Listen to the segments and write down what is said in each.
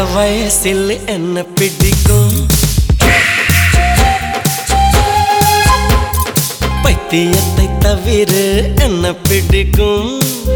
வயசில் என்ன பிடிக்கும் பைத்தியத்தை தவிர என்ன பிடிக்கும்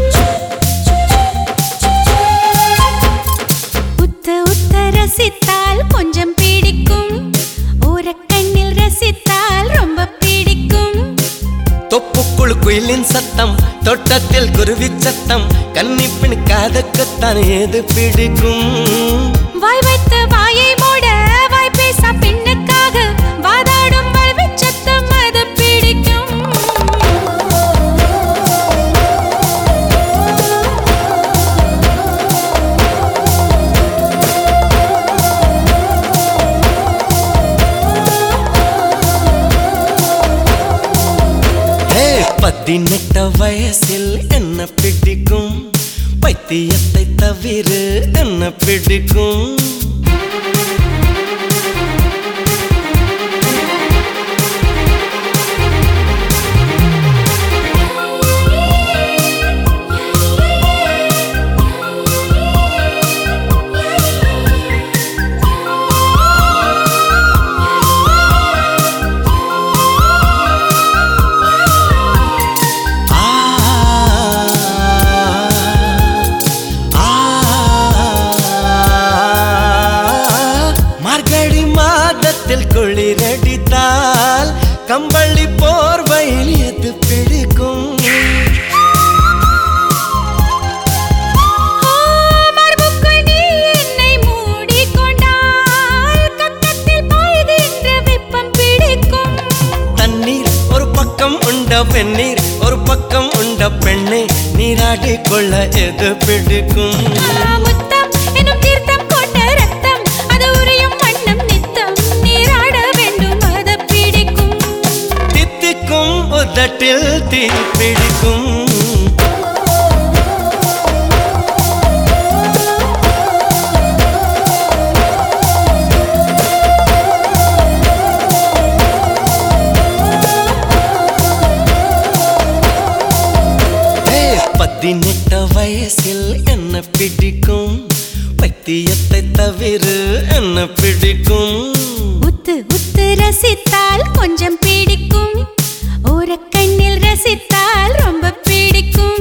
உத்த உத்த ரசித்தால் கொஞ்சம் பிடிக்கும் ஓரக்கண்ணில் ரசித்தால் ரொம்ப பிடிக்கும் தொப்புக்குள் குயிலின் சத்தம் தோட்டத்தில் குருவி சத்தம் கன்னிப்பின் காதக்கத்தான் ஏது பிடிக்கும் வாய் வைத்த வாயை மூட வாய் பேச பெண்ணுக்காக வாதாடும் வாழ்வி சத்தம் அது பிடிக்கும் பதினெட்டு வயசில் என்ன பிடிக்கும் பைத்தியத்தை தவிர என்ன பிடிக்கும் குளிரடித்தால் கம்பளி போர்வையில் எது பிடிக்கும் மார்புக்குள் நீ என்னை மூடிக்கொண்டால் கக்கத்தில் பாய்கின்ற வெப்பம் பிடிக்கும் தண்ணீர் ஒரு பக்கம் உண்ட வெந்நீர் ஒரு பக்கம் உண்ட பெண்ணே நீராடிக் கொள்ள எது பிடிக்கும் முத்தம் எனும் தீர்த்தம் கொண்ட ரத்தம் அது உறையும் வண்ணம் நித்தம் நீராட வேண்டும் அது பிடிக்கும் தித்திக்கும் உதட்டில் தீ பிடிக்கும் பதினெட்டு வயசில் என்ன பிடிக்கும் பைத்தியத்தை தவிர என்ன பிடிக்கும் உத்து உத்து ரசித்தால் கொஞ்சம் பிடிக்கும் ஓரக்கண்ணில் ரசித்தால் ரொம்ப பிடிக்கும்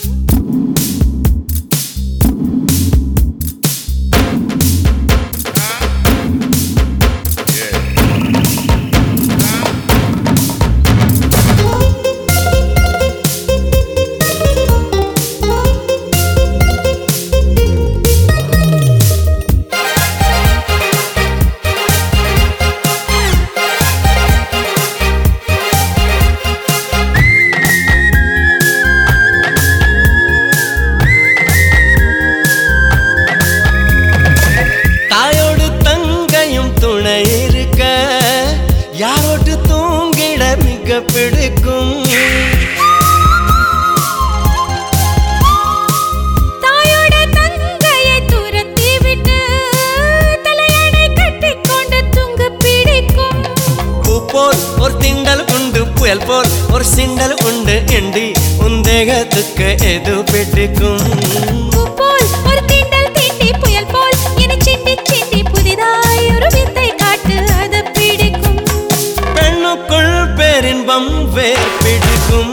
யாரோட்டு தூங்கிட மிக பிடிக்கும் தாயோட தங்கையை துரத்தி விட்டு தலையணை கட்டிக்கொண்டு தூங்க பிடிக்கும் பூ போல் ஒரு திண்டல் உண்டு புயல் போல் ஒரு சிண்டல் உண்டு எண்டி உந்தேகத்துக்கு எது பிடிக்கும் பூ போல் ஒரு திண்டல் தீண்டி புயல் போல் என சிண்டி சிண்டி புதிதாய் ஒரு வித்தை காட்டு அது பிடிக்கும் பெண்ணுக்குள் பேரின்பம் வேர் பிடிக்கும்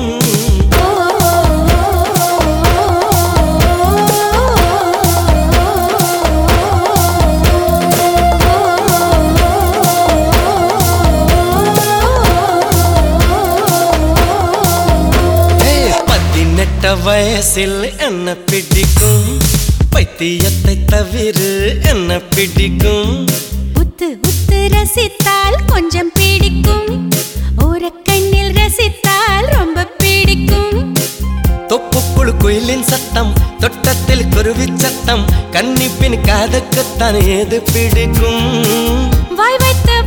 பதினெட்டு வயசில் என்ன பிடிக்கும் பைத்தியத்தை தவிர என்ன பிடிக்கும் உத்து உத்து ரசித்தால் கொஞ்சம் பிடிக்கும் ஓரக்கண்ணில் ரசித்தால் ரொம்ப பிடிக்கும் தொப்புக்குள் குயிலின் சத்தம் தோட்டத்தில் குருவி சத்தம் கன்னிப்பின் காதக்கத்தான் ஏது பிடிக்கும் வாய் வைத்த